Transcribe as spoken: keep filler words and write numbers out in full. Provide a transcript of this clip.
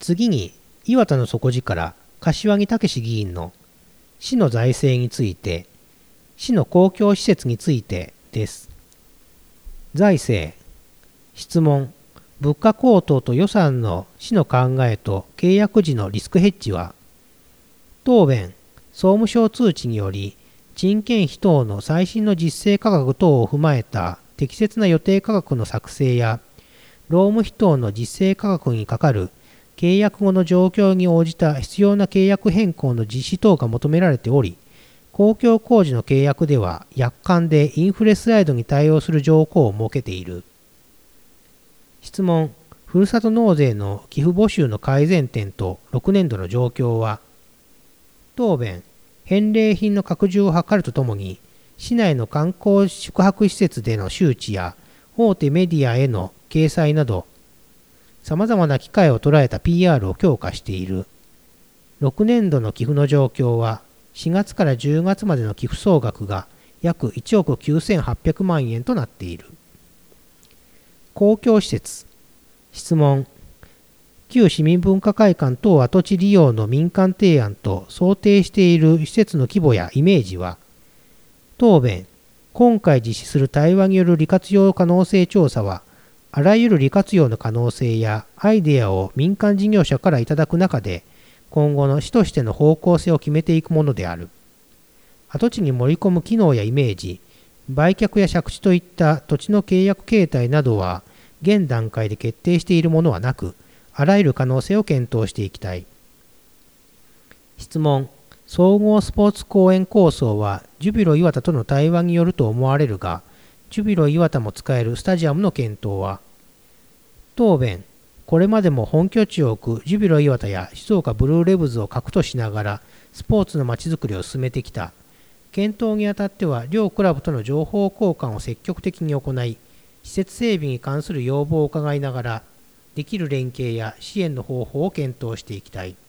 次に、岩田の底力、柏木武議員の市の財政について、市の公共施設についてです。財政。質問。物価高騰と予算の市の考えと契約時のリスクヘッジは、答弁。総務省通知により、人件費等の最新の実勢価格等を踏まえた適切な予定価格の作成や、労務費等の実勢価格にかかる契約後の状況に応じた必要な契約変更の実施等が求められており、公共工事の契約では約款でインフレスライドに対応する条項を設けている。質問。ふるさと納税の寄付募集の改善点とろくねんどの状況は、答弁。返礼品の拡充を図るとともに、市内の観光宿泊施設での周知や大手メディアへの掲載など、様々な機会を捉えた ピーアール を強化している。ろくねんどの寄付の状況は、しがつからじゅうがつまでの寄付総額が約いちおくきゅうせんはっぴゃくまんえんとなっている。公共施設。質問。旧市民文化会館等跡地利用の民間提案と想定している施設の規模やイメージは、答弁。今回実施する対話による利活用可能性調査は、あらゆる利活用の可能性やアイデアを民間事業者からいただく中で、今後の市としての方向性を決めていくものである。跡地に盛り込む機能やイメージ、売却や借地といった土地の契約形態などは、現段階で決定しているものはなく、あらゆる可能性を検討していきたい。質問。総合スポーツ公園構想はジュビロ磐田との対話によると思われるが、ジュビロ磐田も使えるスタジアムの検討は、答弁。これまでも本拠地を置くジュビロ磐田や静岡ブルーレブズを核としながらスポーツのまちづくりを進めてきた。検討にあたっては両クラブとの情報交換を積極的に行い、施設整備に関する要望を伺いながら、できる連携や支援の方法を検討していきたい。